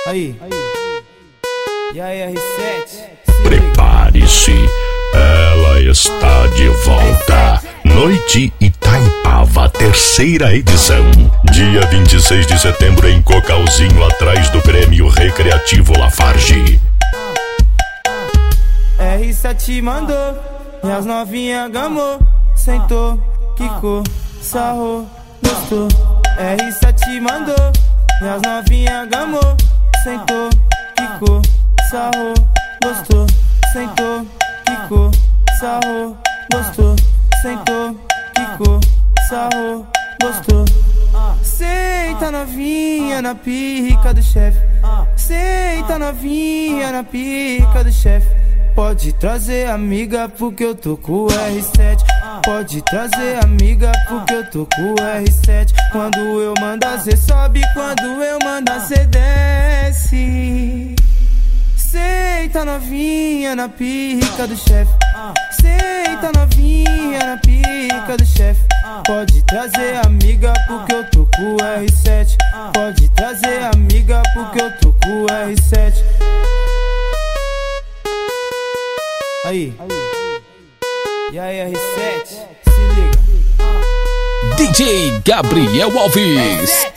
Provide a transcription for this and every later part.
Aí. E aí, R7? Prepare-se, ela está de volta. Noite Itaipava, terceira edição. Dia 26 de setembro em Cocalzinho, atrás do Grêmio Recreativo Lafarge. R7 mandou, e as novinha gamou, sentou, quicou, sarrou, gostou. R7 mandou, e as novinha gamou, sentou, quicou, sarrou, gostou. Sentou, quicou, sarrou, gostou. Sentou, quicou, sarrou, gostou. Senta novinha na pica do chefe. Senta novinha na pica do chefe. Pode trazer amiga porque eu tô com o R7. Pode trazer amiga porque eu tô com o R7. Quando eu mandar cê sobe, quando eu mandar cê desce. Senta novinha na pica do chefe. Senta novinha na pica do chefe. Pode trazer amiga porque eu tô com o R7. Pode trazer amiga porque eu tô com o R7. Aí. E aí, R7? Se liga. DJ Gabriel Alves.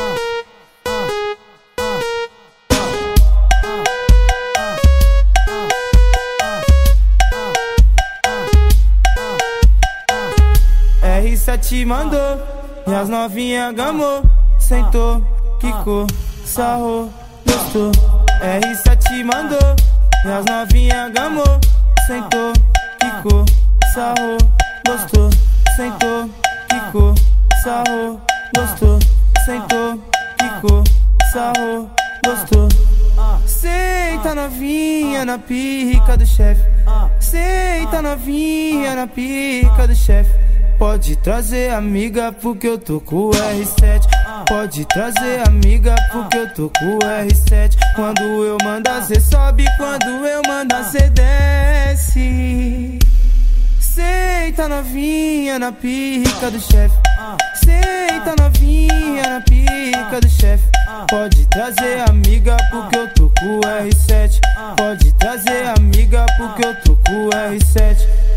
R7 mandou, e as novinha gamou, sentou, quicou, sarrou, gostou. R7 mandou, e as novinha gamou, sentou, quicou, sarrou, gostou. Sentou, quicou, sarrou, gostou. Sentou, quicou, sarrou, gostou. Senta novinha na pica do chefe. Senta novinha na pica do chefe. Pode trazer amiga porque eu tô com o R7. Pode trazer amiga porque eu tô com o R7. Quando eu mandar cê sobe, quando eu mandar cê desce. Senta novinha na pica do chefe. Senta novinha na pica do chefe. Pode trazer amiga porque eu tô com o R7. Pode trazer amiga porque eu tô com o R7.